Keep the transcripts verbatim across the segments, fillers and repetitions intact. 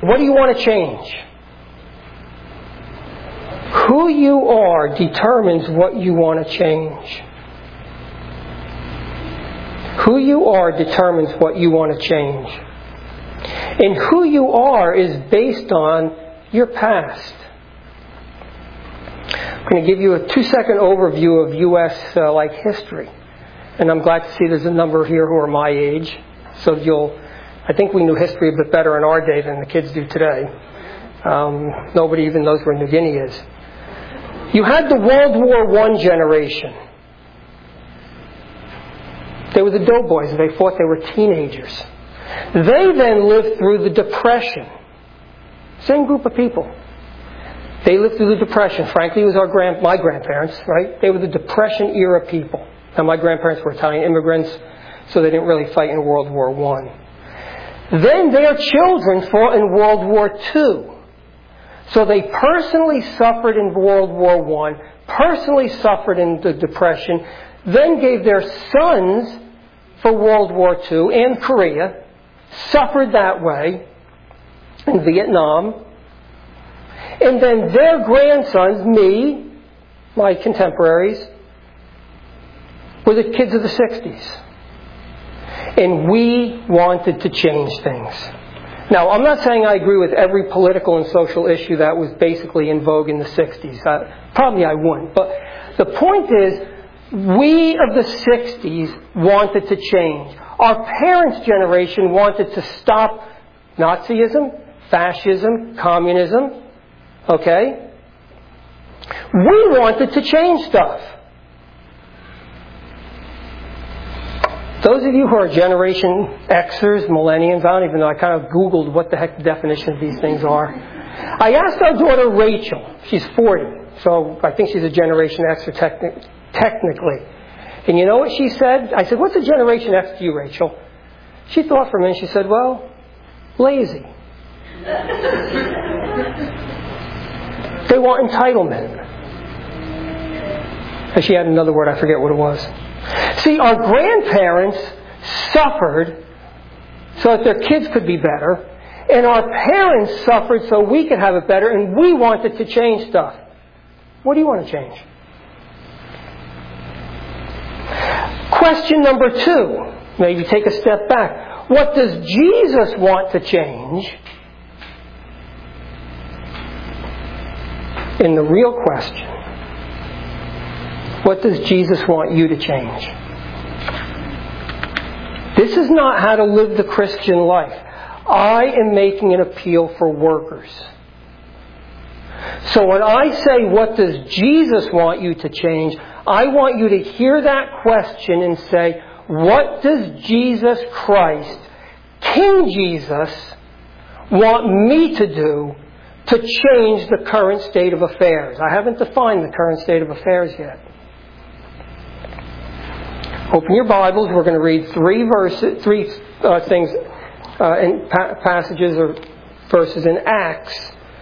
What do you want to change? Who you are determines what you want to change. Who you are determines what you want to change. And who you are is based on your past. I'm going to give you a two-second overview of U S uh, like history. And I'm glad to see there's a number here who are my age. So you'll, I think we knew history a bit better in our day than the kids do today. Um, nobody even knows where New Guinea is. You had the World War One generation. They were the doughboys. They thought they were teenagers. They then lived through the Depression. Same group of people. They lived through the Depression. Frankly, it was our grand, my grandparents, right? They were the Depression era people. Now, my grandparents were Italian immigrants, so they didn't really fight in World War One. Then their children fought in World War Two. So they personally suffered in World War One, personally suffered in the Depression, then gave their sons for World War Two and Korea, suffered that way in Vietnam, and then their grandsons, me, my contemporaries, were the kids of the sixties. And we wanted to change things. Now, I'm not saying I agree with every political and social issue that was basically in vogue in the sixties. I, probably I wouldn't. But the point is, we of the sixties wanted to change. Our parents' generation wanted to stop Nazism, fascism, communism. Okay? We wanted to change stuff. Those of you who are Generation Xers, Millennials, I don't even know, I kind of Googled what the heck the definition of these things are. I asked our daughter Rachel, she's forty, so I think she's a Generation Xer techni- technically. And you know what she said? I said, what's a Generation X to you, Rachel? She thought for a minute, she said, well, lazy. They want entitlement. And she had another word, I forget what it was. See, our grandparents suffered so that their kids could be better, and our parents suffered so we could have it better, and we wanted to change stuff. What do you want to change? Question number two, maybe take a step back. What does Jesus want to change? And the real question, what does Jesus want you to change? This is not how to live the Christian life. I am making an appeal for workers. So when I say, what does Jesus want you to change? I want you to hear that question and say, what does Jesus Christ, King Jesus, want me to do to change the current state of affairs? I haven't defined the current state of affairs yet. Open your Bibles. We're going to read three verses, three uh, things, uh, in pa- passages or verses in Acts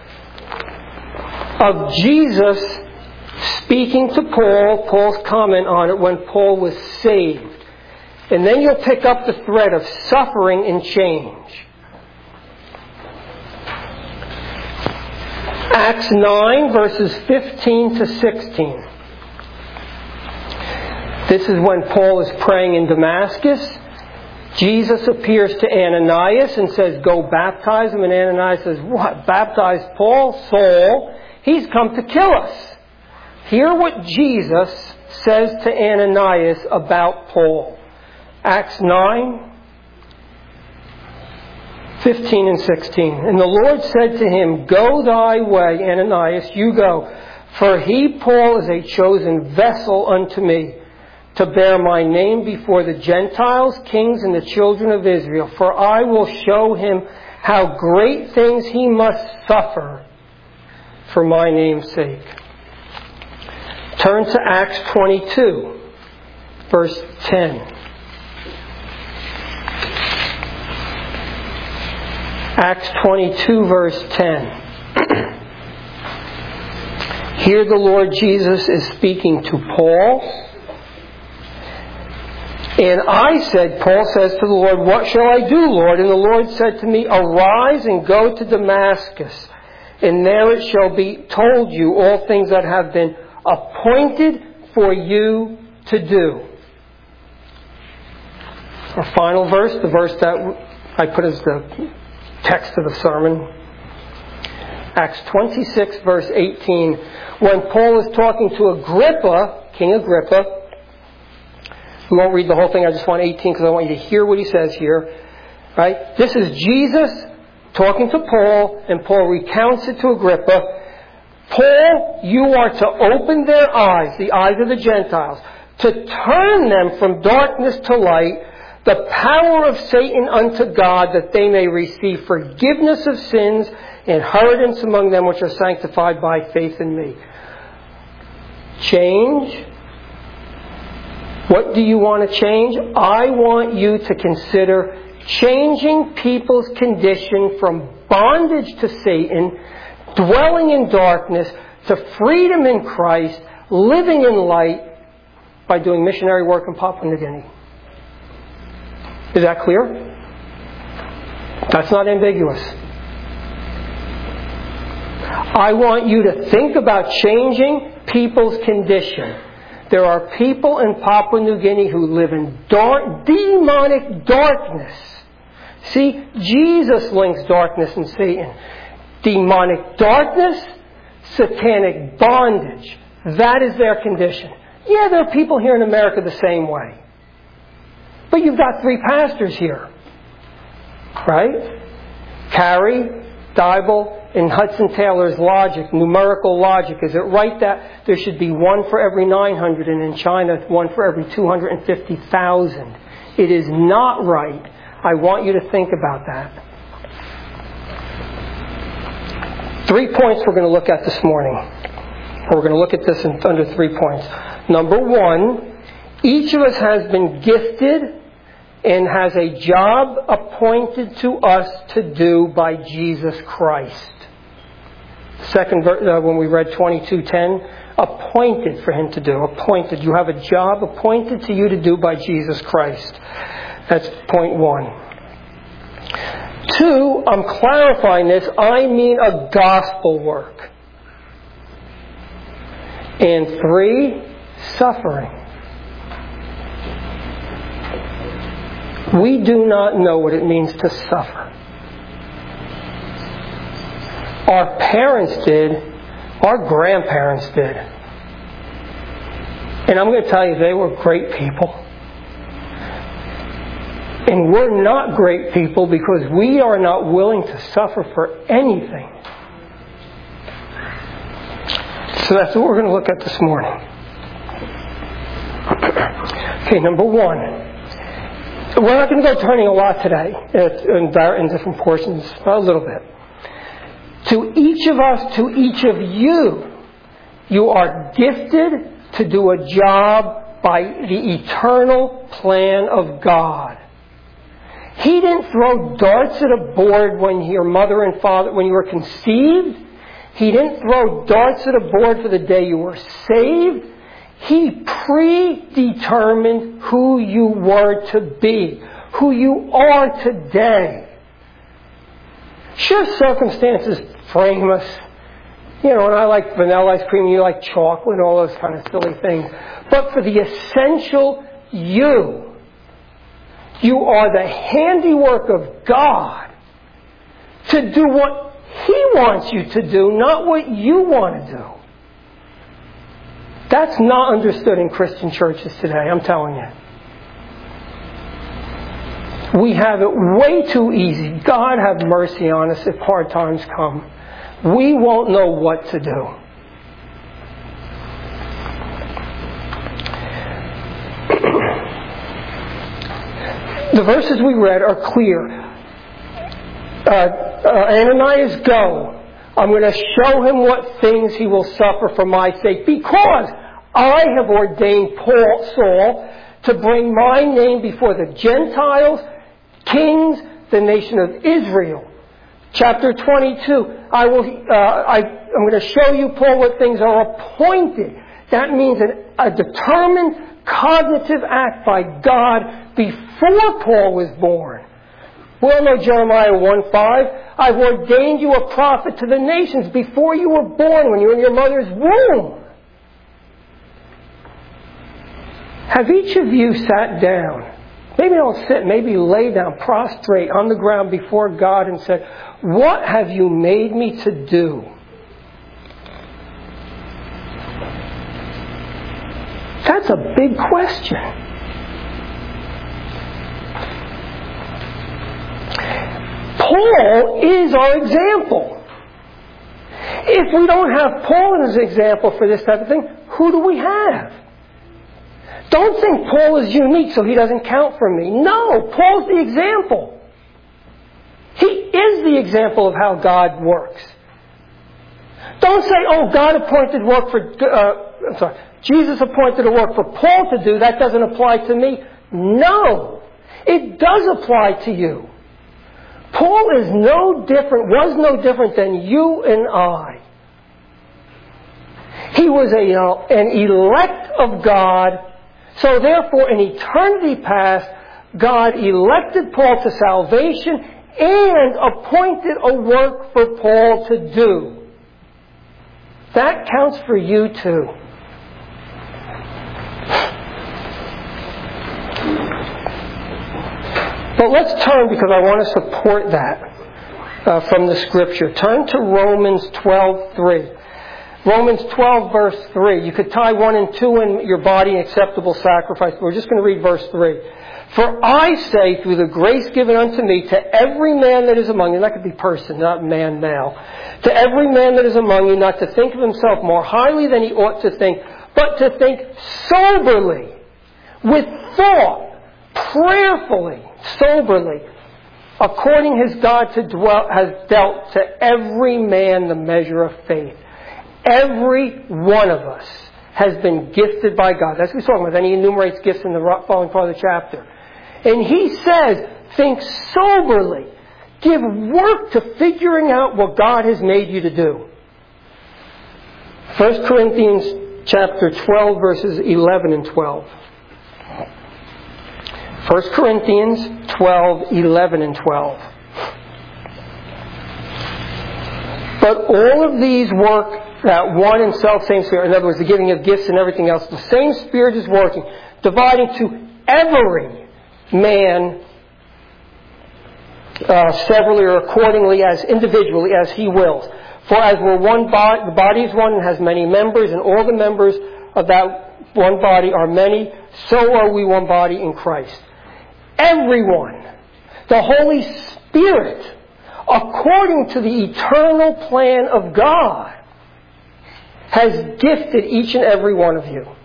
of Jesus speaking to Paul. Paul's comment on it when Paul was saved, and then you'll pick up the thread of suffering and change. Acts nine, verses fifteen to sixteen. This is when Paul is praying in Damascus. Jesus appears to Ananias and says, go baptize him. And Ananias says, what? Baptize Paul? Saul? He's come to kill us. Hear what Jesus says to Ananias about Paul. Acts nine, fifteen and sixteen. And the Lord said to him, go thy way, Ananias, you go. For he, Paul, is a chosen vessel unto me, to bear my name before the Gentiles, kings, and the children of Israel. For I will show him how great things he must suffer for my name's sake. Turn to Acts twenty-two, verse ten. Acts twenty-two, verse ten. Here the Lord Jesus is speaking to Paul. And I said, Paul says to the Lord, what shall I do, Lord? And the Lord said to me, arise and go to Damascus, and there it shall be told you all things that have been appointed for you to do. Our final verse, the verse that I put as the text of the sermon, Acts twenty-six, verse eighteen, when Paul is talking to Agrippa, King Agrippa. We won't read the whole thing, I just want eighteen because I want you to hear what he says here. Right? This is Jesus talking to Paul, and Paul recounts it to Agrippa. Paul, you are to open their eyes, the eyes of the Gentiles, to turn them from darkness to light, the power of Satan unto God, that they may receive forgiveness of sins, inheritance among them which are sanctified by faith in me. Change. What do you want to change? I want you to consider changing people's condition from bondage to Satan, dwelling in darkness, to freedom in Christ, living in light, by doing missionary work in Papua New Guinea. Is that clear? That's not ambiguous. I want you to think about changing people's condition. There are people in Papua New Guinea who live in dark, demonic darkness. See, Jesus links darkness and Satan. Demonic darkness, satanic bondage. That is their condition. Yeah, there are people here in America the same way. But you've got three pastors here. Right? Carey, Dybel, and Hudson Taylor's logic, numerical logic, is it right that there should be one for every nine hundred, and in China, one for every two hundred fifty thousand? It is not right. I want you to think about that. Three points we're going to look at this morning. We're going to look at this in, under three points. Number one, each of us has been gifted and has a job appointed to us to do by Jesus Christ. Second verse, uh, when we read twenty-two ten, appointed for Him to do. Appointed. You have a job appointed to you to do by Jesus Christ. That's point one. Two, I'm clarifying this. I mean a gospel work. And three, suffering. We do not know what it means to suffer. Our parents did. Our grandparents did. And I'm going to tell you, they were great people. And we're not great people because we are not willing to suffer for anything. So that's what we're going to look at this morning. Okay, number one. We're not going to go turning a lot today in different portions, a little bit. To each of us, to each of you, you are gifted to do a job by the eternal plan of God. He didn't throw darts at a board when your mother and father, when you were conceived. He didn't throw darts at a board for the day you were saved. He predetermined who you were to be, who you are today. Sure, circumstances frame us. You know, and I like vanilla ice cream, you like chocolate, and all those kind of silly things. But for the essential you, you are the handiwork of God to do what He wants you to do, not what you want to do. That's not understood in Christian churches today, I'm telling you. We have it way too easy. God have mercy on us if hard times come. We won't know what to do. The verses we read are clear. Uh, uh, Ananias, go. I'm going to show him what things he will suffer for my sake, because I have ordained Paul, Saul, to bring my name before the Gentiles, kings, the nation of Israel. Chapter twenty-two, I will, uh, I, I'm going to show you, Paul, what things are appointed. That means an, a determined cognitive act by God before Paul was born. We all know Jeremiah one five. I've ordained you a prophet to the nations before you were born, when you were in your mother's womb. Have each of you sat down? Maybe don't sit, maybe lay down, prostrate on the ground before God and said, what have you made me to do? That's a big question. Paul is our example. If we don't have Paul as an example for this type of thing, who do we have? Don't think Paul is unique so he doesn't count for me. No, Paul's the example. He is the example of how God works. Don't say, oh, God appointed work for, uh, I'm sorry, Jesus appointed a work for Paul to do. That doesn't apply to me. No, it does apply to you. Paul is no different, was no different than you and I. He was a, uh, an elect of God. So therefore, in eternity past, God elected Paul to salvation and appointed a work for Paul to do. That counts for you too. But let's turn, because I want to support that uh, from the Scripture. Turn to Romans twelve three. Romans twelve, verse three. You could tie one and two in your body, an acceptable sacrifice. But we're just going to read verse three. For I say, through the grace given unto me, to every man that is among you, that could be person, not man now, to every man that is among you, not to think of himself more highly than he ought to think, but to think soberly, with thought, prayerfully, soberly, according as God to dwell, has dealt to every man the measure of faith. Every one of us has been gifted by God. That's what he's talking about. Then he enumerates gifts in the following part of the chapter. And he says, think soberly. Give work to figuring out what God has made you to do. First Corinthians chapter twelve, verses eleven and twelve. First Corinthians twelve, eleven and twelve. But all of these work that one and self-same Spirit. In other words, the giving of gifts and everything else. The same Spirit is working, dividing to every man uh, severally or accordingly, as individually as he wills. For as we're one body, the body is one and has many members, and all the members of that one body are many, so are we one body in Christ. Everyone, the Holy Spirit, according to the eternal plan of God, has gifted each and every one of you.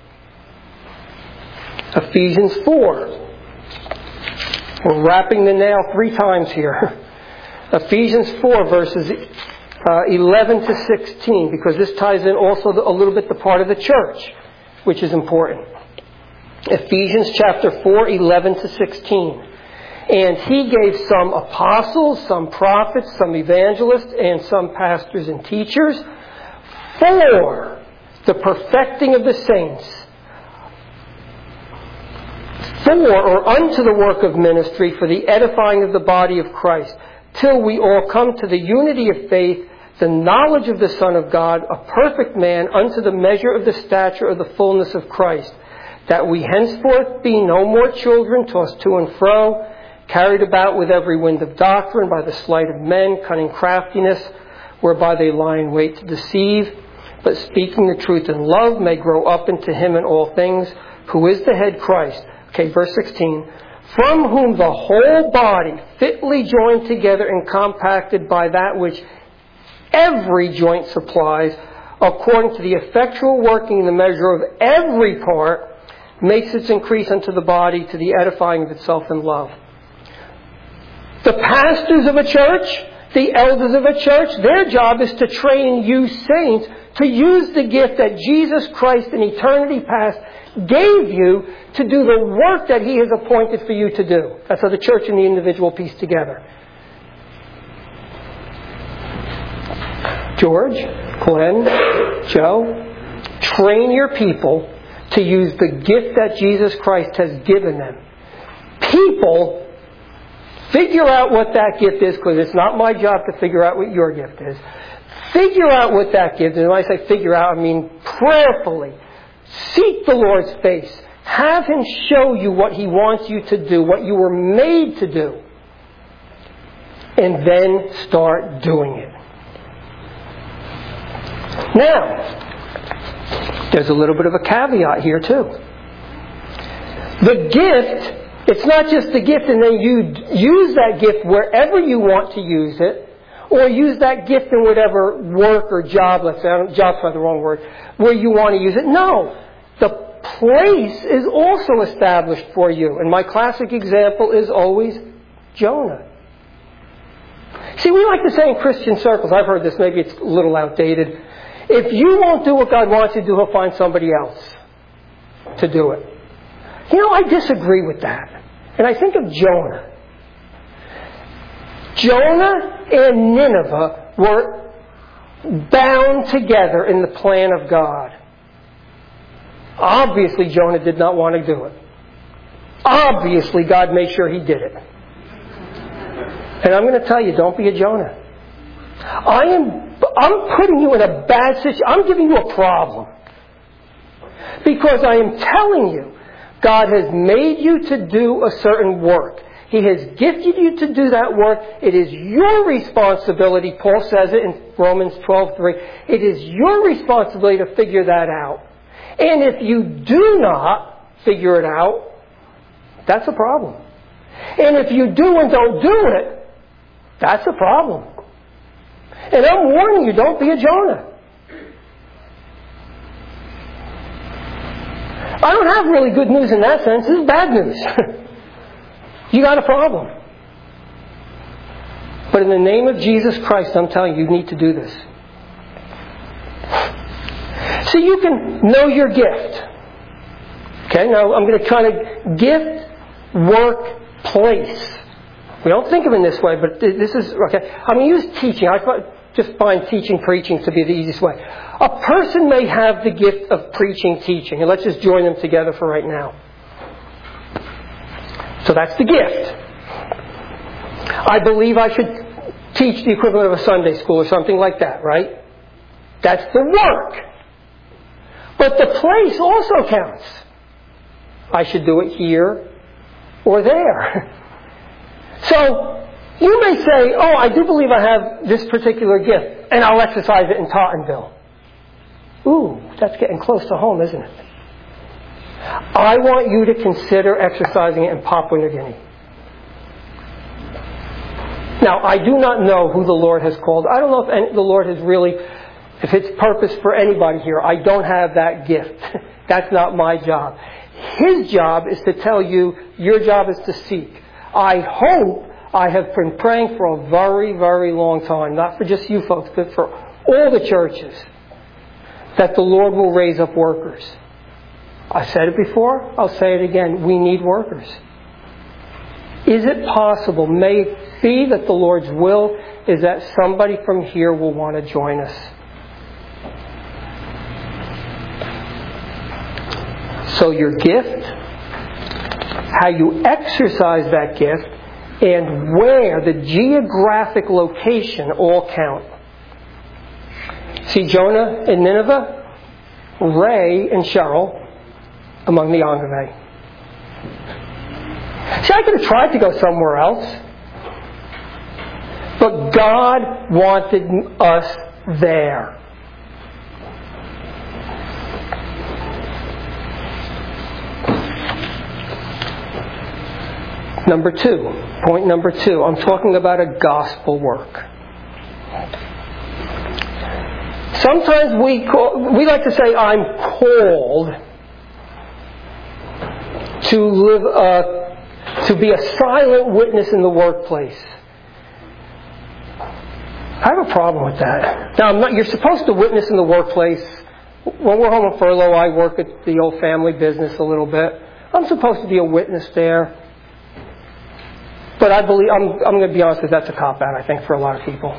Ephesians four. We're wrapping the nail three times here. Ephesians four, verses uh, eleven to sixteen, because this ties in also a little bit the part of the church, which is important. Ephesians chapter four, eleven to sixteen. And he gave some apostles, some prophets, some evangelists, and some pastors and teachers for the perfecting of the saints, for or unto the work of ministry, for the edifying of the body of Christ, till we all come to the unity of faith, the knowledge of the Son of God, a perfect man, unto the measure of the stature of the fullness of Christ, that we henceforth be no more children, tossed to and fro, carried about with every wind of doctrine, by the sleight of men, cunning craftiness, whereby they lie in wait to deceive, but speaking the truth in love may grow up into him in all things, who is the head, Christ. Okay, verse sixteen. From whom the whole body, fitly joined together and compacted by that which every joint supplies, according to the effectual working in the measure of every part, makes its increase unto the body to the edifying of itself in love. The pastors of a church, the elders of a church, their job is to train you saints to use the gift that Jesus Christ in eternity past gave you to do the work that he has appointed for you to do. That's how the church and the individual piece together. George, Glenn, Joe, train your people to use the gift that Jesus Christ has given them. People, figure out what that gift is, because it's not my job to figure out what your gift is. Figure out what that gift is. And when I say figure out, I mean prayerfully. Seek the Lord's face. Have Him show you what He wants you to do, what you were made to do. And then start doing it. Now, there's a little bit of a caveat here too. The gift, it's not just the gift and then you use that gift wherever you want to use it, or use that gift in whatever work or job, let's say, job's not the wrong word, where you want to use it. No. The place is also established for you. And my classic example is always Jonah. See, we like to say in Christian circles, I've heard this, maybe it's a little outdated, if you won't do what God wants you to do, He'll find somebody else to do it. You know, I disagree with that. And I think of Jonah. Jonah and Nineveh were bound together in the plan of God. Obviously, Jonah did not want to do it. Obviously, God made sure he did it. And I'm going to tell you, don't be a Jonah. I am, I'm putting you in a bad situation. I'm giving you a problem. Because I am telling you, God has made you to do a certain work. He has gifted you to do that work. It is your responsibility. Paul says it in Romans twelve three. It is your responsibility to figure that out. And if you do not figure it out, that's a problem. And if you do and don't do it, that's a problem. And I'm warning you, don't be a Jonah. I don't have really good news in that sense. This is bad news. You got a problem. But in the name of Jesus Christ, I'm telling you, you need to do this. So you can know your gift. Okay, now I'm going to kind of gift, work, place. We don't think of it in this way, but this is, okay, I'm going to use teaching. I just find teaching, preaching to be the easiest way. A person may have the gift of preaching, teaching, and let's just join them together for right now. So that's the gift. I believe I should teach the equivalent of a Sunday school or something like that, right? That's the work. But the place also counts. I should do it here or there. So, you may say, oh, I do believe I have this particular gift, and I'll exercise it in Tottenville. Ooh, that's getting close to home, isn't it? I want you to consider exercising it in Papua New Guinea. Now, I do not know who the Lord has called. I don't know if any, the Lord has really, if it's purpose for anybody here. I don't have that gift. That's not my job. His job is to tell you, your job is to seek. I hope I have been praying for a very, very long time, not for just you folks, but for all the churches, that the Lord will raise up workers. I said it before, I'll say it again. We need workers. Is it possible, may it be that the Lord's will is that somebody from here will want to join us? So your gift, how you exercise that gift, and where, the geographic location, all count. See Jonah in Nineveh, Ray and Cheryl among the Angeve. See, I could have tried to go somewhere else. But God wanted us there. Number two, point number two, I'm talking about a gospel work. Sometimes we call, we like to say, I'm called to live, uh, to be a silent witness in the workplace. I have a problem with that. Now, I'm not, you're supposed to witness in the workplace. When we're home on furlough, I work at the old family business a little bit. I'm supposed to be a witness there. But I believe, I'm, I'm going to be honest with you, that's a cop-out, I think, for a lot of people.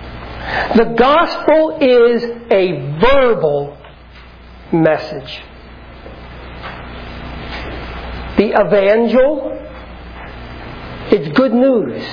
The gospel is a verbal message. the evangel, it's good news.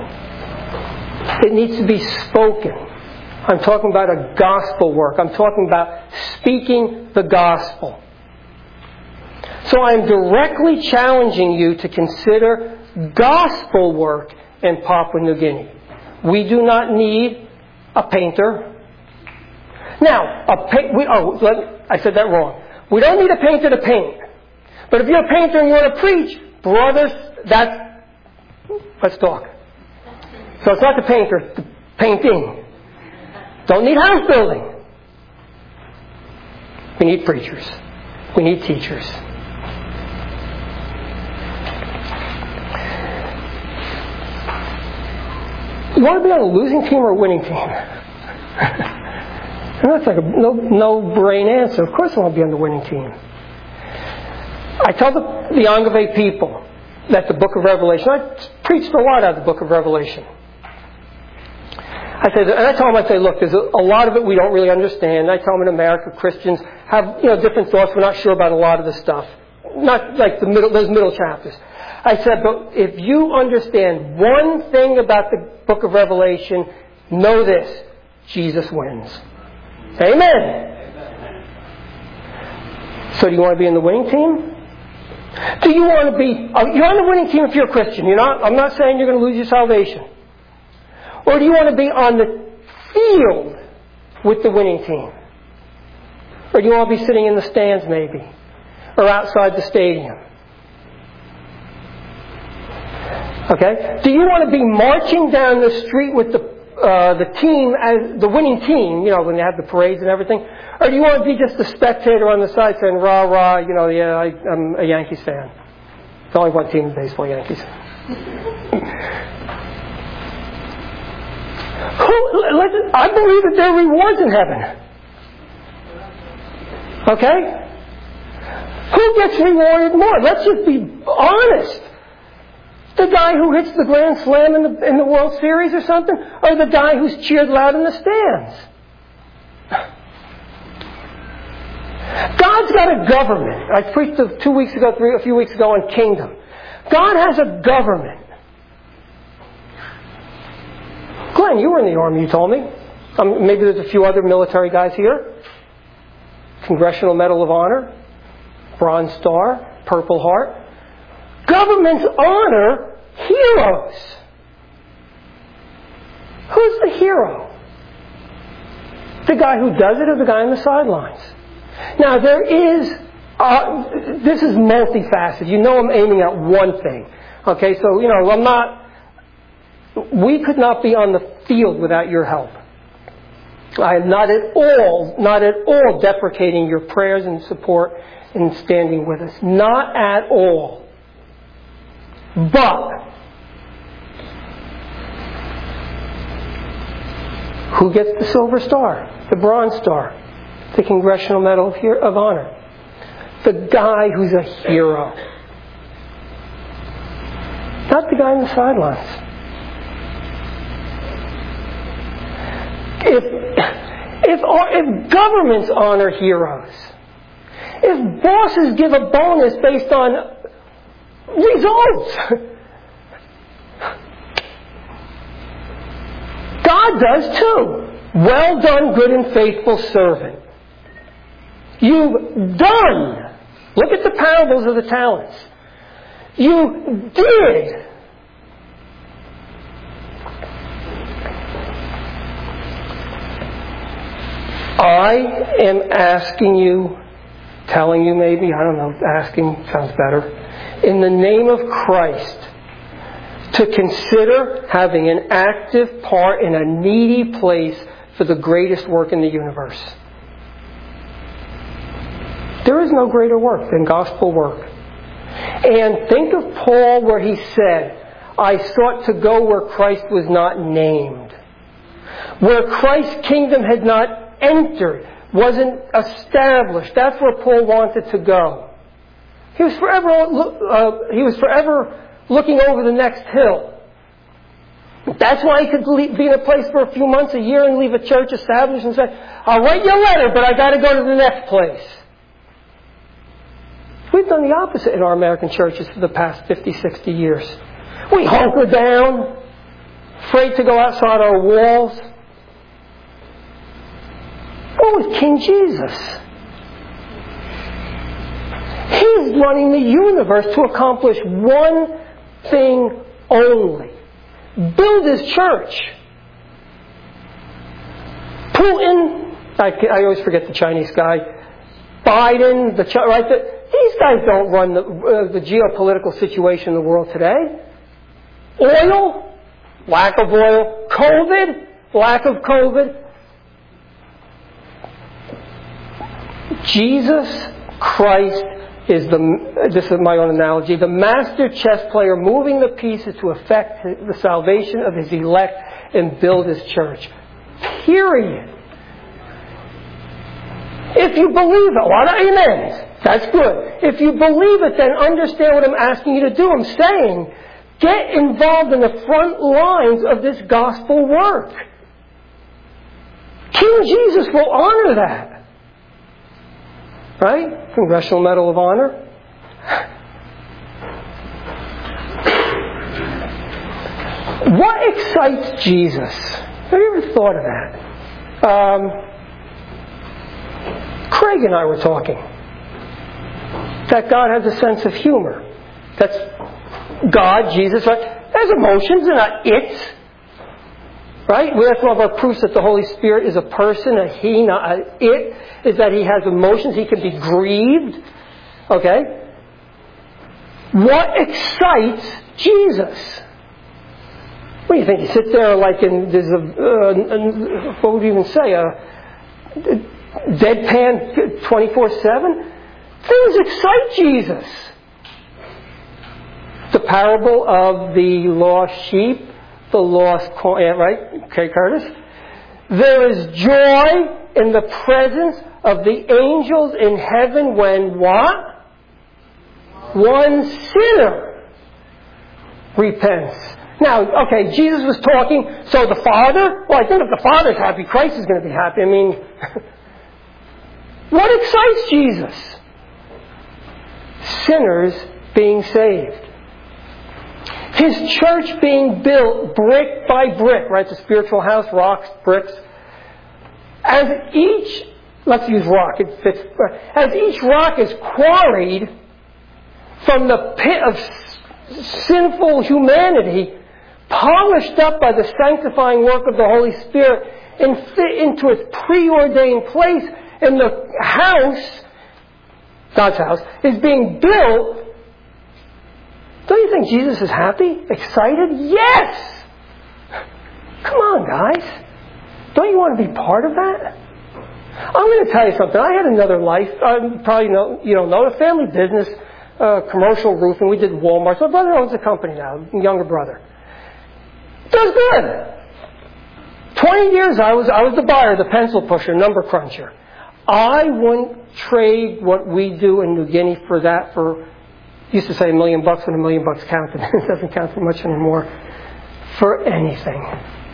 It needs to be spoken. I'm talking about a gospel work. I'm talking about speaking the gospel. So I'm directly challenging you to consider gospel work in Papua New Guinea. We do not need a painter. Now, a pa- we, oh, let, I said that wrong. We don't need a painter to paint. But if you're a painter and you want to preach, brothers, that's, let's talk. So it's not the painter, it's the painting. Don't need house building. We need preachers. We need teachers. You want to be on a losing team or a winning team? That's like a no, no-brain answer. Of course I want to be on the winning team. I tell the, the Angave people that the book of Revelation, I preached a lot out of the book of Revelation. I say, and I tell them, I say, look, there's a, a lot of it we don't really understand. I tell them in America, Christians have, you know, different thoughts. We're not sure about a lot of the stuff. Not like the middle, those middle chapters. I said, but if you understand one thing about the book of Revelation, know this: Jesus wins. Amen. Amen. So do you want to be in the winning team? Do you want to be, you're on the winning team if you're a Christian. You're not, I'm not saying you're going to lose your salvation. Or do you want to be on the field with the winning team? Or do you want to be sitting in the stands maybe? Or outside the stadium? Okay? Do you want to be marching down the street with the uh, the team, as the winning team, you know, when they have the parades and everything? Or do you want to be just a spectator on the side saying, rah, rah, you know, yeah, I, I'm a Yankees fan. There's only one team in baseball, Yankees. Who, listen, I believe that there are rewards in heaven. Okay? Who gets rewarded more? Let's just be honest. The guy who hits the grand slam in the, in the World Series or something? Or the guy who's cheered loud in the stands? God's got a government. I preached two weeks ago, three, a few weeks ago on kingdom. God has a government. Glenn, you were in the Army, you told me. Um, maybe there's a few other military guys here. Congressional Medal of Honor, Bronze Star, Purple Heart. Governments honor heroes. Who's the hero? The guy who does it or the guy on the sidelines? Now there is, uh, this is multifaceted. You know I'm aiming at one thing. Okay, so, you know, I'm not, we could not be on the field without your help. I am not at all, not at all deprecating your prayers and support and standing with us. Not at all. But who gets the Silver Star, the Bronze Star, the Congressional Medal of, He- of Honor? The guy who's a hero. Not the guy on the sidelines. If, if, if governments honor heroes, if bosses give a bonus based on results, God does too. Well done, good and faithful servant. You've done. Look at the parables of the talents. You did. I am asking you, telling you maybe, I don't know, asking sounds better, in the name of Christ, to consider having an active part in a needy place for the greatest work in the universe. There is no greater work than gospel work. And think of Paul where he said, I sought to go where Christ was not named. Where Christ's kingdom had not entered, wasn't established. That's where Paul wanted to go. He was forever, uh, he was forever looking over the next hill. That's why he could be in a place for a few months, a year, and leave a church established and say, I'll write you a letter, but I got to go to the next place. We've done the opposite in our American churches for the past fifty, sixty years. We hunker down, afraid to go outside our walls. What was King Jesus? He's running the universe to accomplish one thing only. Build His church. Putin, I, I always forget the Chinese guy, Biden, the right. The, these guys don't run the, uh, the geopolitical situation in the world today. Oil, lack of oil. COVID, lack of COVID. Jesus Christ is the, this is my own analogy, the master chess player moving the pieces to effect the salvation of His elect and build His church. Period. If you believe it, a lot of amens. That's good. If you believe it, then understand what I'm asking you to do. I'm saying, get involved in the front lines of this gospel work. King Jesus will honor that. Right? Congressional Medal of Honor. What excites Jesus? Have you ever thought of that? Um, Craig and I were talking. That God has a sense of humor. That's God, Jesus, right? There's emotions, they're not it. Right? Well, that's one of our proofs that the Holy Spirit is a person, a He, not a it, is that He has emotions, He can be grieved. Okay? What excites Jesus? What do you think? He sits there like in, there's a, uh, what would you even say, a deadpan twenty-four seven? Things excite Jesus. The parable of the lost sheep, the lost coin, right? Okay, Curtis? There is joy in the presence of the angels in heaven when what? One sinner repents. Now, okay, Jesus was talking, so the Father? Well, I think if the Father's happy, Christ is going to be happy. I mean, what excites Jesus? Sinners being saved. His church being built brick by brick, right? It's a spiritual house, rocks, bricks. As each, let's use rock, it fits. As each rock is quarried from the pit of sinful humanity, polished up by the sanctifying work of the Holy Spirit, and fit into its preordained place, and the house, God's house, is being built. Don't you think Jesus is happy? Excited? Yes! Come on, guys. Don't you want to be part of that? I'm going to tell you something. I had another life. Um, probably know, you don't know. A family business, uh, commercial roofing. We did Walmart. So my brother owns a company now, younger brother. Does good. Twenty years I was I was the buyer, the pencil pusher, number cruncher. I wouldn't trade what we do in New Guinea for that for, used to say a million bucks when a million bucks counted. It doesn't count for much anymore. For anything.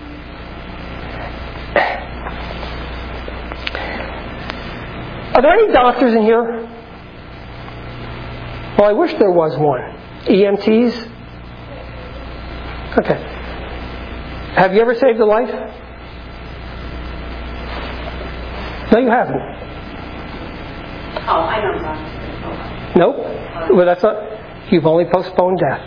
Are there any doctors in here? Well, I wish there was one. E M Ts? Okay. Have you ever saved a life? No, you haven't. Oh, I know doctors. Nope. Well, that's not. You've only postponed death.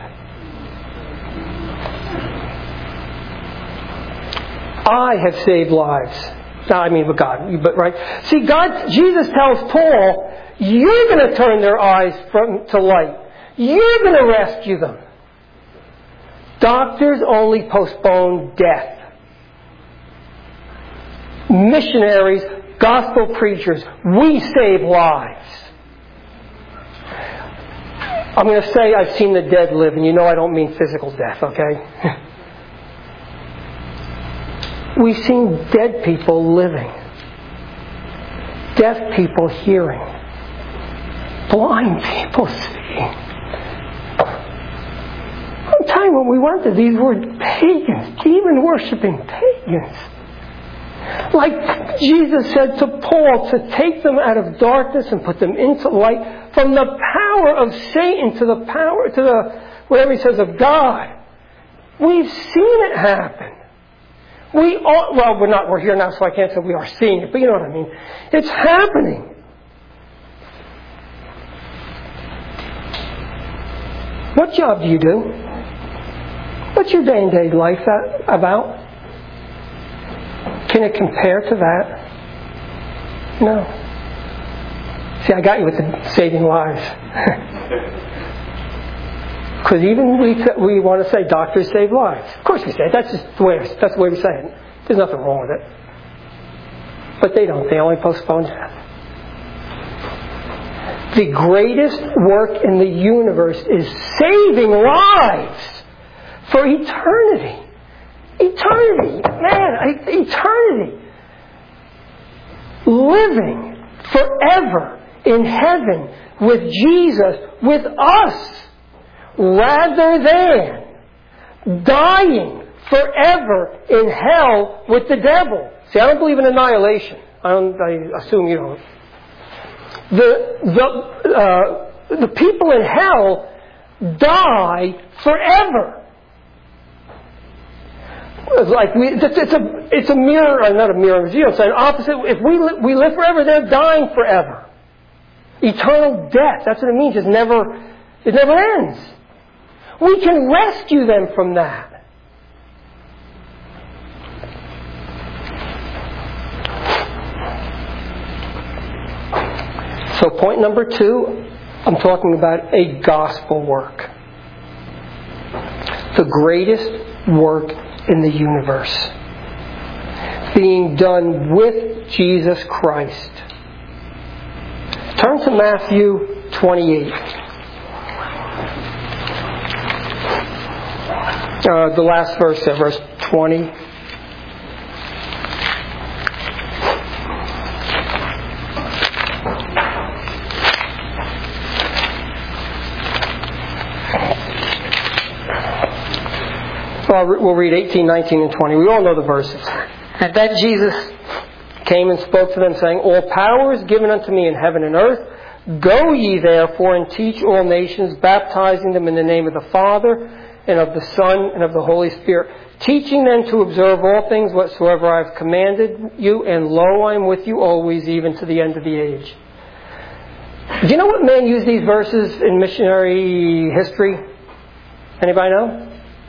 I have saved lives. I mean, with God, but right. See, God, Jesus tells Paul, "You're going to turn their eyes from to light. You're going to rescue them." Doctors only postpone death. Missionaries, gospel preachers, we save lives. I'm going to say I've seen the dead live, and you know I don't mean physical death, okay? We've seen dead people living, deaf people hearing, blind people seeing. I'm telling you, when we went to these were pagans, demon-worshipping pagans. Like Jesus said to Paul, to take them out of darkness and put them into light, from the power of Satan to the power, to the, whatever he says, of God. We've seen it happen. We all, well, we're not, we're here now, so I can't say we are seeing it, but you know what I mean. It's happening. What job do you do? What's your day-to-day life that, about? Can it compare to that? No. See, I got you with the saving lives. Because even we we want to say doctors save lives. Of course we say it. That's just the way that's the way we say it. There's nothing wrong with it. But they don't. They only postpone death. The greatest work in the universe is saving lives for eternity. Eternity. Man, eternity. Living forever in heaven with Jesus, with us, rather than dying forever in hell with the devil. See, I don't believe in annihilation. I, don't, I assume you don't. The the uh, the people in hell die forever. It's like we, it's, it's a it's a mirror, not a mirror. You know, it's an opposite. If we li- we live forever, they're dying forever. Eternal death. That's what it means. It's never it never ends. We can rescue them from that. So point number two, I'm talking about a gospel work. The greatest work in the universe. Being done with Jesus Christ. Turn to Matthew twenty-eight. Uh, the last verse, uh, verse twenty. Well, we'll read eighteen, nineteen, and twenty. We all know the verses. And then Jesus came and spoke to them, saying, "All power is given unto me in heaven and earth. Go ye therefore and teach all nations, baptizing them in the name of the Father, and of the Son, and of the Holy Spirit, teaching them to observe all things whatsoever I have commanded you, and lo, I am with you always, even to the end of the age." Do you know what man used these verses in missionary history? Anybody know?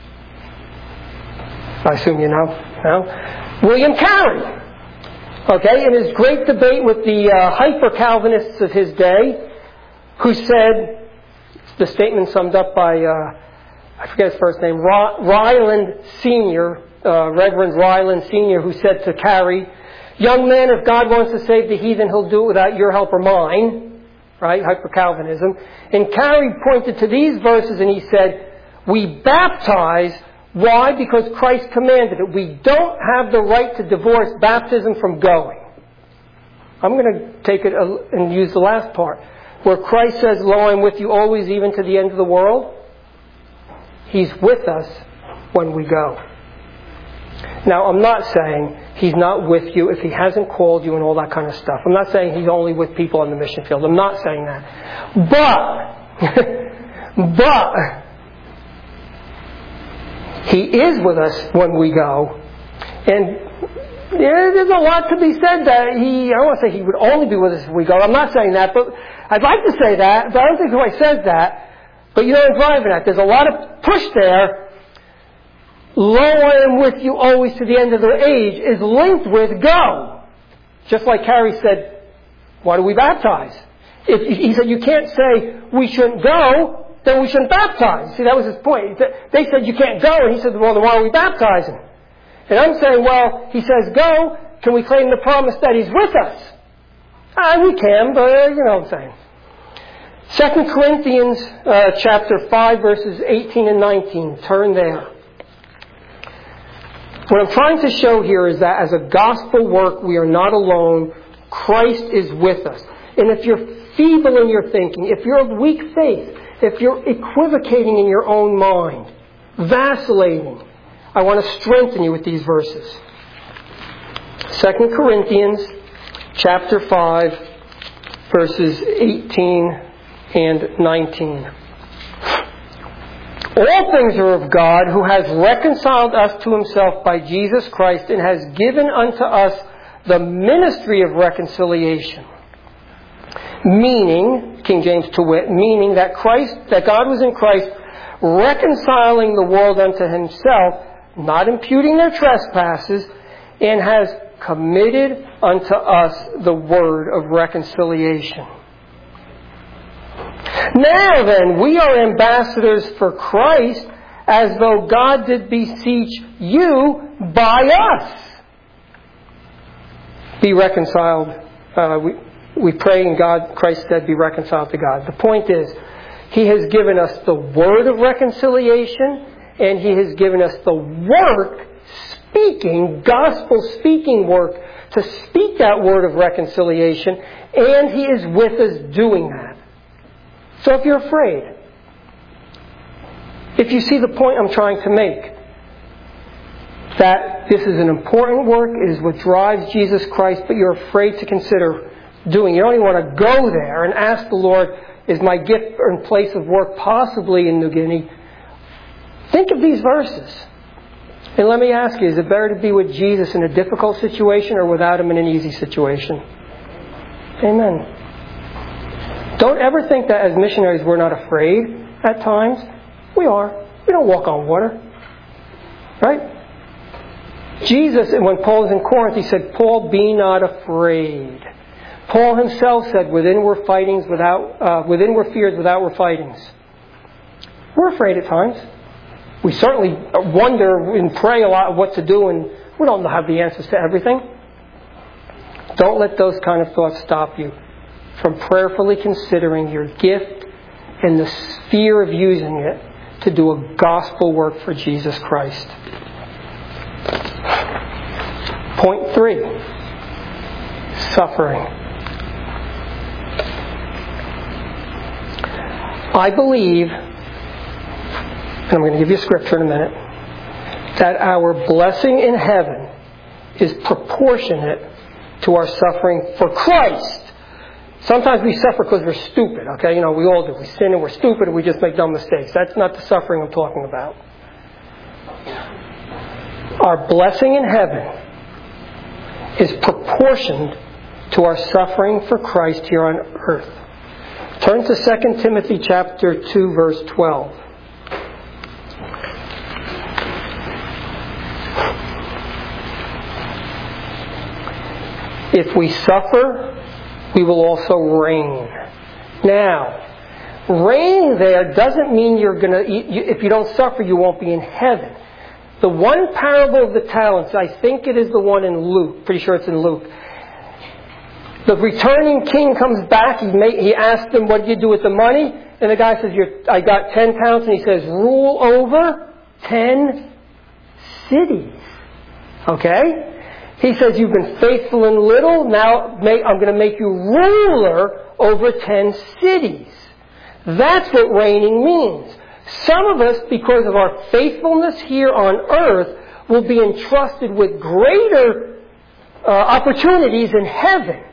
I assume you know. No? William Carey. Okay, in his great debate with the uh, hyper-Calvinists of his day, who said, the statement summed up by, uh, I forget his first name, Ryland Senior, uh, Reverend Ryland Senior, who said to Carey, "Young man, if God wants to save the heathen, He'll do it without your help or mine." Right? Hyper-Calvinism. And Carey pointed to these verses and he said, "We baptize. Why? Because Christ commanded it. We don't have the right to divorce baptism from going." I'm going to take it and use the last part. Where Christ says, "Lo, I'm with you always, even to the end of the world." He's with us when we go. Now, I'm not saying He's not with you if He hasn't called you and all that kind of stuff. I'm not saying He's only with people on the mission field. I'm not saying that. But, but, He is with us when we go. And there's a lot to be said that He, I don't want to say He would only be with us if we go. I'm not saying that, but I'd like to say that, but I don't think He says that. But you know what I'm driving at. There's a lot of push there. "Lo, I am with you always to the end of the age" is linked with go. Just like Carey said, why do we baptize? If, he said you can't say we shouldn't go, then we shouldn't baptize. See, that was his point. They said you can't go, and he said, well, then why are we baptizing? And I'm saying, well, he says go, can we claim the promise that He's with us? Ah, we can, but uh, you know what I'm saying. Second Corinthians uh, chapter five, verses eighteen and nineteen. Turn there. What I'm trying to show here is that as a gospel work, we are not alone. Christ is with us. And if you're feeble in your thinking, if you're of weak faith, if you're equivocating in your own mind, vacillating, I want to strengthen you with these verses. Second Corinthians chapter five, verses eighteen and nineteen. All things are of God, who has reconciled us to himself by Jesus Christ and has given unto us the ministry of reconciliation. Meaning, King James to wit, meaning that Christ, that God was in Christ reconciling the world unto himself, not imputing their trespasses, and has committed unto us the word of reconciliation. Now then, we are ambassadors for Christ, as though God did beseech you by us. Be reconciled. Uh, we, we pray in God, Christ said, be reconciled to God. The point is, He has given us the word of reconciliation, and He has given us the work, speaking, gospel-speaking work, to speak that word of reconciliation, and He is with us doing that. So if you're afraid, if you see the point I'm trying to make, that this is an important work, it is what drives Jesus Christ, but you're afraid to consider doing. You don't even want to go there and ask the Lord, is my gift and place of work possibly in New Guinea? Think of these verses. And let me ask you, is it better to be with Jesus in a difficult situation or without Him in an easy situation? Amen. Don't ever think that as missionaries we're not afraid at times. We are. We don't walk on water. Right? Jesus, when Paul was in Corinth, he said, Paul, be not afraid. Paul himself said, within were fightings without, uh, within were fears, without were fightings. We're afraid at times. We certainly wonder and pray a lot of what to do, and we don't have the answers to everything. Don't let those kind of thoughts stop you from prayerfully considering your gift and the sphere of using it to do a gospel work for Jesus Christ. Point three. Suffering. I believe, and I'm going to give you a scripture in a minute, that our blessing in heaven is proportionate to our suffering for Christ. Sometimes we suffer because we're stupid, okay? You know, we all do. We sin and we're stupid and we just make dumb mistakes. That's not the suffering I'm talking about. Our blessing in heaven is proportioned to our suffering for Christ here on earth. Turn to Second Timothy chapter two, verse twelve. If we suffer, we will also reign. Now, reign there doesn't mean you're going to, if you don't suffer, you won't be in heaven. The one parable of the talents, I think it is the one in Luke. Pretty sure it's in Luke. The returning king comes back. He, made, he asked him, what did you do with the money? And the guy says, You're, I got ten talents. And he says, rule over ten cities. Okay? He says, you've been faithful in little. Now I'm going to make you ruler over ten cities. That's what reigning means. Some of us, because of our faithfulness here on earth, will be entrusted with greater uh, opportunities in heaven.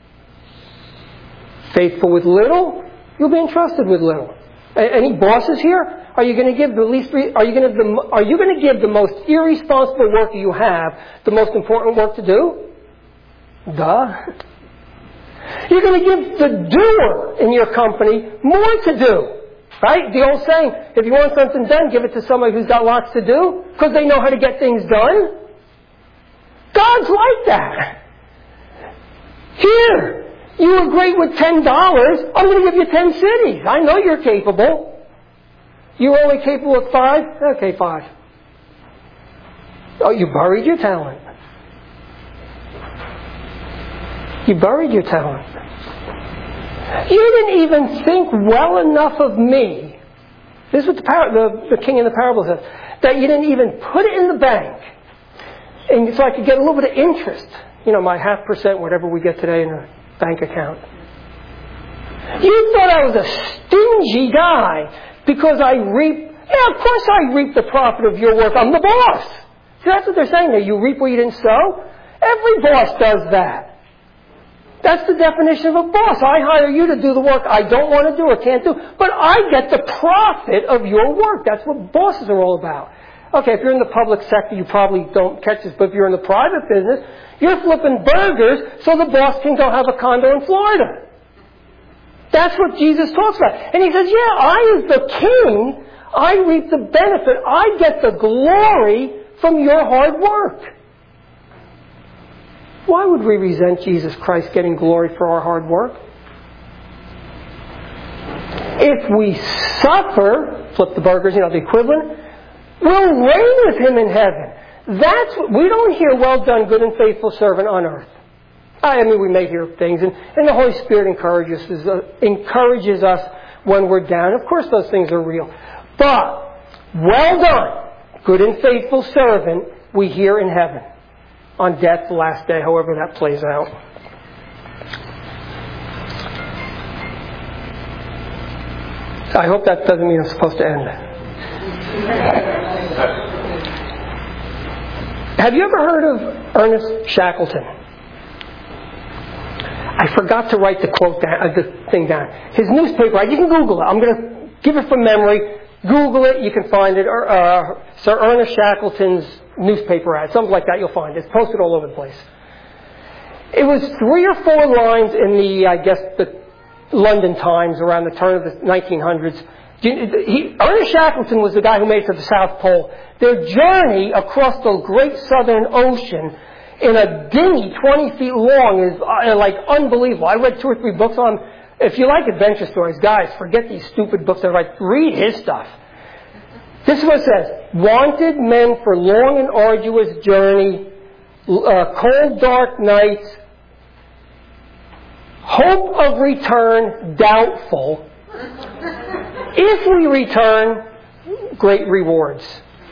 Faithful with little, you'll be entrusted with little. Any bosses here? Are you going to give the least? Are you going to are you going to give the most irresponsible work you have the most important work to do? Duh. You're going to give the doer in your company more to do. Right? The old saying, if you want something done, give it to somebody who's got lots to do, because they know how to get things done. God's like that. Here, you were great with ten dollars. I'm going to give you ten cities. I know you're capable. You were only capable of five? Okay, five. Oh, you buried your talent. You buried your talent. You didn't even think well enough of me. This is what the, par- the, the king in the parable says. That you didn't even put it in the bank. And so I could get a little bit of interest. You know, my half percent, whatever we get today in a bank account. You thought I was a stingy guy because I reap. Yeah, of course I reap the profit of your work. I'm the boss. See, that's what they're saying there. You reap where you didn't sow. Every boss does that. That's the definition of a boss. I hire you to do the work I don't want to do or can't do, but I get the profit of your work. That's what bosses are all about. Okay, if you're in the public sector, you probably don't catch this, but if you're in the private business, you're flipping burgers so the boss can go have a condo in Florida. That's what Jesus talks about. And he says, yeah, I as the king, I reap the benefit. I get the glory from your hard work. Why would we resent Jesus Christ getting glory for our hard work? If we suffer, flip the burgers, you know, the equivalent, we'll reign with him in heaven. That's what, we don't hear, well done, good and faithful servant on earth. I mean, we may hear things, and, and the Holy Spirit encourages us, uh, encourages us when we're down. Of course, those things are real. But, well done, good and faithful servant, we hear in heaven. On death, the last day, however that plays out. I hope that doesn't mean I'm supposed to end. Have you ever heard of Ernest Shackleton? I forgot to write the quote down, uh, the thing down. His newspaper, you can Google it. I'm going to give it from memory. Google it, you can find it. Uh, Sir Ernest Shackleton's newspaper ad, something like that you'll find. It's posted all over the place. It was three or four lines in the, I guess, the London Times around the turn of the nineteen hundreds. He, Ernest Shackleton was the guy who made it to the South Pole. Their journey across the great southern ocean in a dinghy twenty feet long is uh, like unbelievable. I read two or three books on. If you like adventure stories, guys, forget these stupid books that I write. Read his stuff. This is what it says. Wanted men for long and arduous journey, uh, cold dark nights, hope of return doubtful. If we return, great rewards.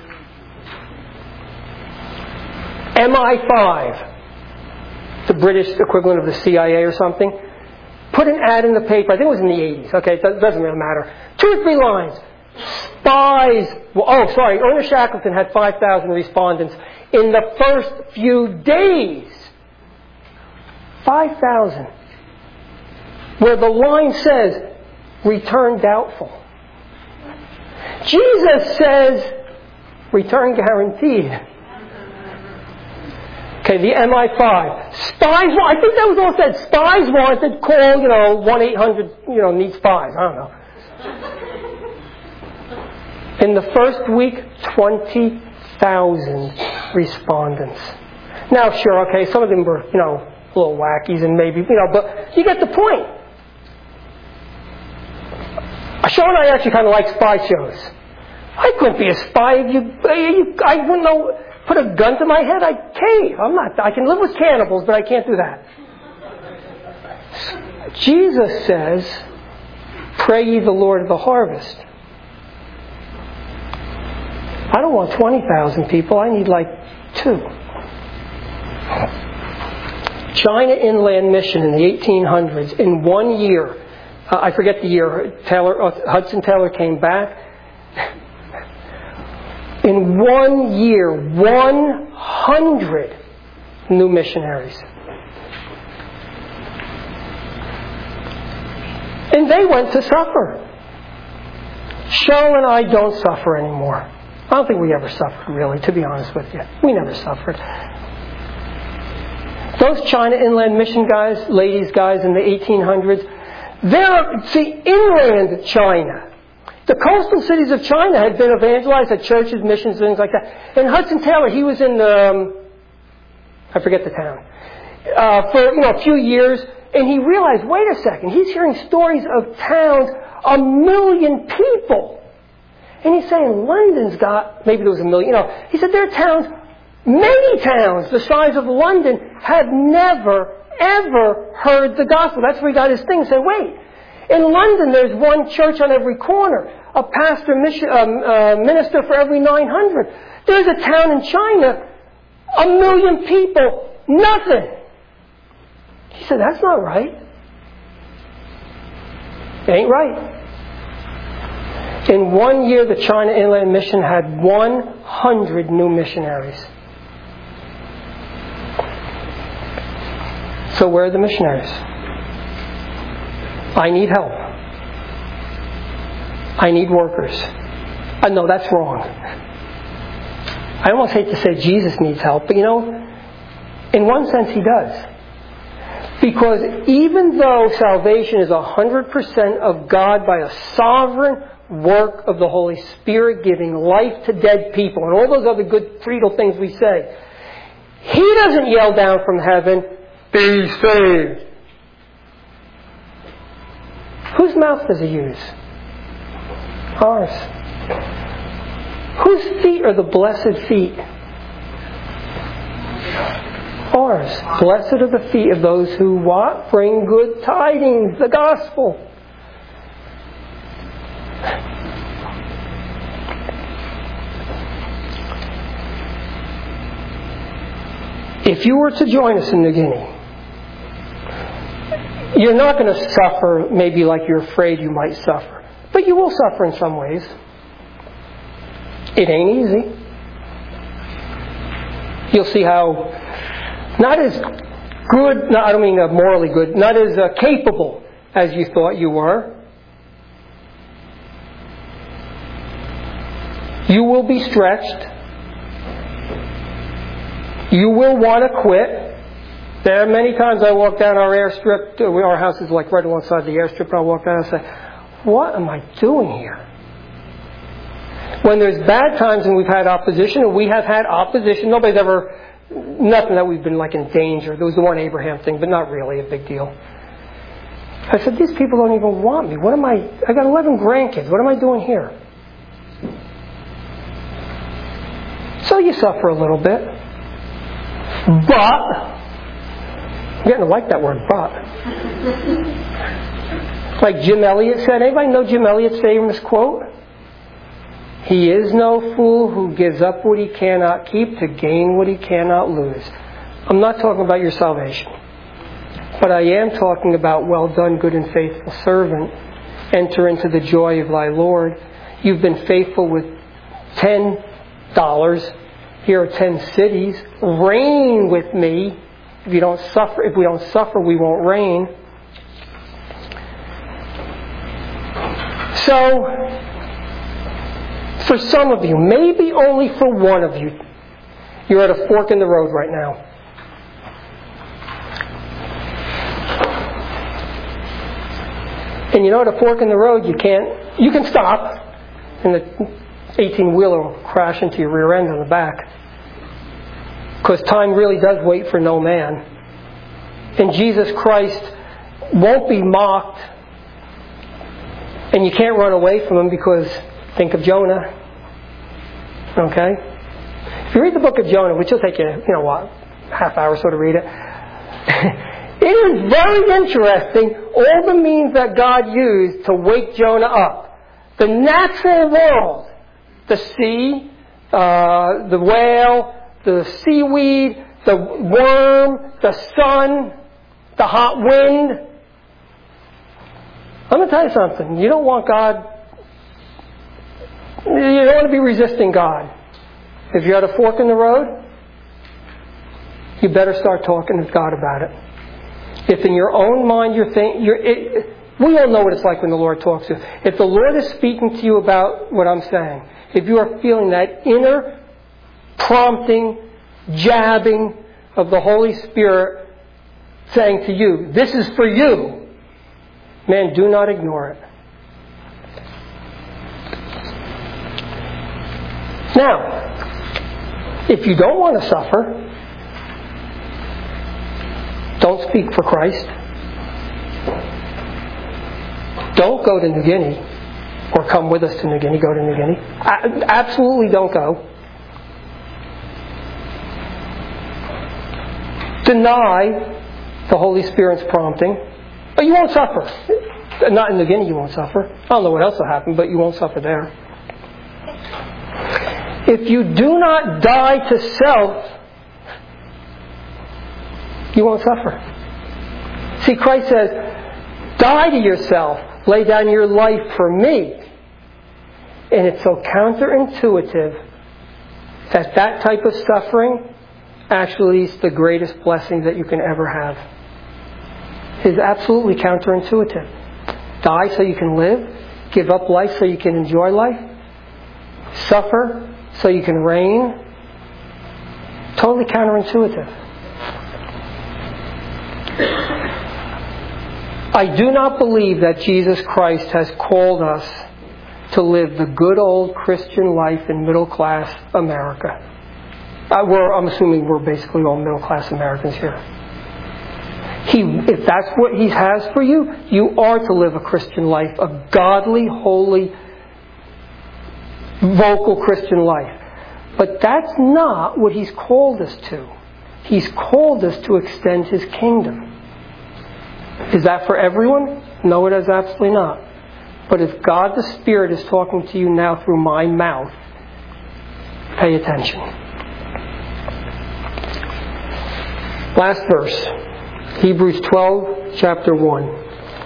M I five, the British equivalent of the C I A or something, put an ad in the paper. I think it was in the eighties. Okay, it doesn't really matter. Two or three lines. Spies. Well, oh, sorry. Ernest Shackleton had five thousand respondents in the first few days. five thousand. Where the line says, return doubtful. Jesus says, return guaranteed. Okay, the M I five. Spies, I think that was all said. Spies wanted, call, you know, one eight hundred, you know, need spies. I don't know. In the first week, twenty thousand respondents. Now, sure, okay, some of them were, you know, a little wackies and maybe, you know, but you get the point. Sean and I actually kind of like spy shows. I couldn't be a spy if you, you I wouldn't know, put a gun to my head, I'd cave. I'm not, I can live with cannibals, but I can't do that. Jesus says, pray ye the Lord of the harvest. I don't want twenty thousand people, I need like two. China Inland Mission in the eighteen hundreds, in one year, uh, I forget the year, Taylor, uh, Hudson Taylor came back. In one year, one hundred new missionaries. And they went to suffer. Cheryl and I don't suffer anymore. I don't think we ever suffered, really, to be honest with you. We never suffered. Those China Inland Mission guys, ladies, guys in the eighteen hundreds, they're, see, inland China. The coastal cities of China had been evangelized at churches, missions, things like that. And Hudson Taylor, he was in, um, I forget the town, uh, for you know a few years, and he realized, wait a second, he's hearing stories of towns, a million people. And he's saying, London's got, maybe there was a million, you know, he said there are towns, many towns the size of London have never, ever heard the gospel. That's where he got his thing. He said, wait, in London there's one church on every corner, a pastor, mission, um, uh, minister for every nine hundred. There's a town in China, a million people, nothing. He said, that's not right. It ain't right. In one year, the China Inland Mission had one hundred new missionaries. So where are the missionaries? I need help. I need workers. Uh, no, that's wrong. I almost hate to say Jesus needs help, but you know, in one sense He does. Because even though salvation is one hundred percent of God by a sovereign work of the Holy Spirit giving life to dead people and all those other good creedal things we say, He doesn't yell down from heaven, "Be saved." Whose mouth does He use? Ours. Whose feet are the blessed feet? Ours. Blessed are the feet of those who what? Bring good tidings, the gospel. If you were to join us in New Guinea, you're not going to suffer maybe like you're afraid you might suffer. But you will suffer in some ways. It ain't easy. You'll see how not as good, no, I don't mean uh, morally good, not as uh, capable as you thought you were. You will be stretched. You will want to quit. There are many times I walk down our airstrip. Our house is like right alongside the airstrip. And I walk down and say, "What am I doing here?" When there's bad times and we've had opposition, and we have had opposition, nobody's ever, nothing that we've been like in danger. There was the one Abraham thing, but not really a big deal. I said, these people don't even want me. What am I, I got eleven grandkids. What am I doing here? So you suffer a little bit. But, I'm getting to like that word, but. Like Jim Elliot said, anybody know Jim Elliot's famous quote? He is no fool who gives up what he cannot keep to gain what he cannot lose. I'm not talking about your salvation. But I am talking about, well done, good and faithful servant. Enter into the joy of thy Lord. You've been faithful with ten dollars. Here are ten cities. Reign with me. If you don't suffer, if we don't suffer, we won't reign. So, for some of you, maybe only for one of you, you're at a fork in the road right now. And you know, at a fork in the road, you can't, you can stop, and the eighteen-wheeler will crash into your rear end on the back. Because time really does wait for no man. And Jesus Christ won't be mocked. And you can't run away from Him because, think of Jonah. Okay? If you read the book of Jonah, which will take you, you know what, half hour or so to read it. It is very interesting, all the means that God used to wake Jonah up. The natural world, the sea, uh, the whale, the seaweed, the worm, the sun, the hot wind. I'm going to tell you something. You don't want God, you don't want to be resisting God. If you're at a fork in the road, you better start talking to God about it. If in your own mind you're thinking, you're, it, we all know what it's like when the Lord talks to you. If the Lord is speaking to you about what I'm saying, if you are feeling that inner prompting, jabbing of the Holy Spirit saying to you, this is for you, man, do not ignore it. Now, if you don't want to suffer, don't speak for Christ. Don't go to New Guinea or come with us to New Guinea. Go to New Guinea. Absolutely don't go. Deny the Holy Spirit's prompting. But you won't suffer. Not in New Guinea you won't suffer. I don't know what else will happen, but you won't suffer there. If you do not die to self, you won't suffer. See, Christ says, die to yourself. Lay down your life for me. And it's so counterintuitive that that type of suffering actually is the greatest blessing that you can ever have. is absolutely counterintuitive. Die so you can live, give up life so you can enjoy life, suffer so you can reign. Totally counterintuitive. I do not believe that Jesus Christ has called us to live the good old Christian life in middle class America. Uh, we're, I'm assuming we're basically all middle class Americans here. He, if that's what He has for you, you are to live a Christian life, a godly, holy, vocal Christian life. But that's not what He's called us to. He's called us to extend His kingdom. Is that for everyone? No, it is absolutely not. But if God the Spirit is talking to you now through my mouth, pay attention. Last verse. Hebrews twelve, chapter one.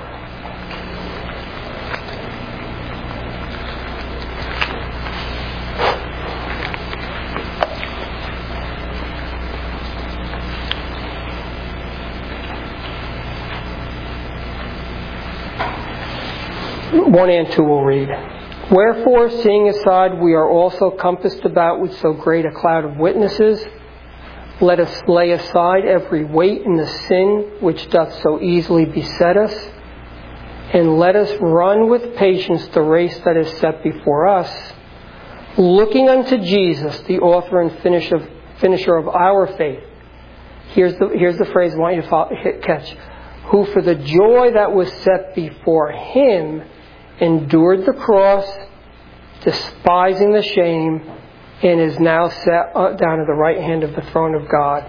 One and two will read. Wherefore, seeing aside we are also compassed about with so great a cloud of witnesses, let us lay aside every weight and the sin which doth so easily beset us, and let us run with patience the race that is set before us, looking unto Jesus, the author and finisher of, finisher of our faith. Here's the, here's the phrase I want you to follow, hit, catch. Who for the joy that was set before Him endured the cross, despising the shame, and is now set down at the right hand of the throne of God.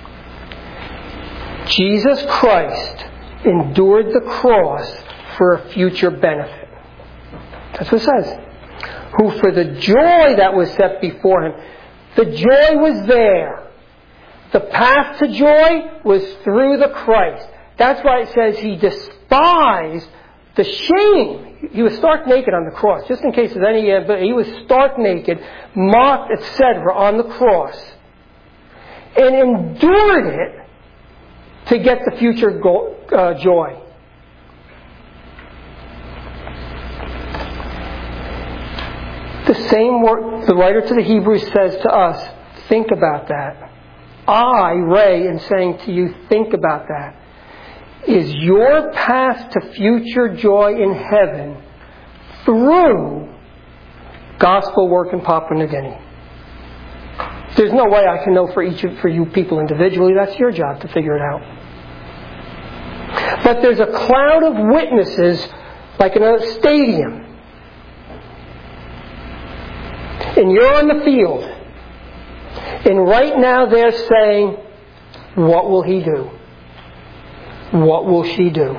Jesus Christ endured the cross for a future benefit. That's what it says. Who for the joy that was set before Him. The joy was there. The path to joy was through the Christ. That's why it says He despised the shame. He was stark naked on the cross. Just in case there's any, uh, but He was stark naked, mocked, et cetera on the cross. And endured it to get the future go, uh, joy. The same word the writer to the Hebrews says to us, think about that. I, Ray, am saying to you, think about that. Is your path to future joy in heaven through gospel work in Papua New Guinea? There's no way I can know for each of, for you people individually. That's your job to figure it out. But there's a cloud of witnesses like in a stadium. And you're on the field. And right now they're saying, what will he do? What will she do?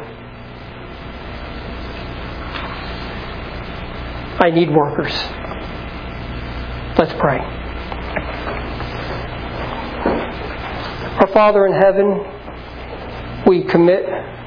I need workers. Let's pray. Our Father in heaven, we commit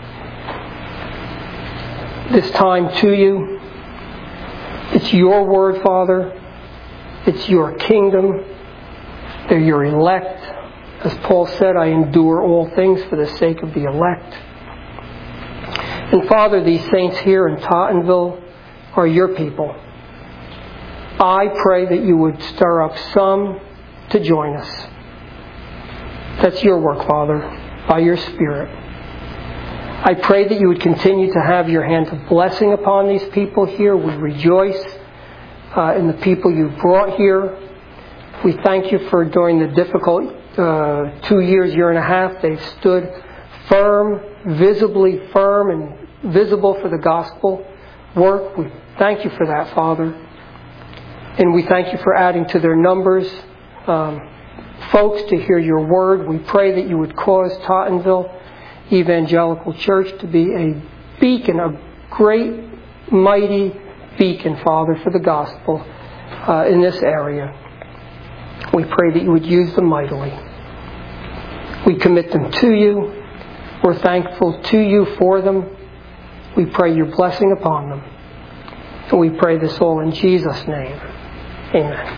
this time to you. It's your word, Father. It's your kingdom. They're your elect. As Paul said, I endure all things for the sake of the elect. And Father, these saints here in Tottenville are your people. I pray that you would stir up some to join us. That's your work, Father, by your Spirit. I pray that you would continue to have your hand of blessing upon these people here. We rejoice uh, in the people you've brought here. We thank you for during the difficult uh, two years, year and a half, they've stood firm, visibly firm and visible for the gospel work. We thank you for that, Father. And we thank you for adding to their numbers um, folks to hear your word. We pray that you would cause Tottenville Evangelical Church to be a beacon, a great, mighty beacon, Father, for the gospel uh, in this area. We pray that you would use them mightily. We commit them to you. We're thankful to you for them. We pray your blessing upon them. And we pray this all in Jesus' name. Amen.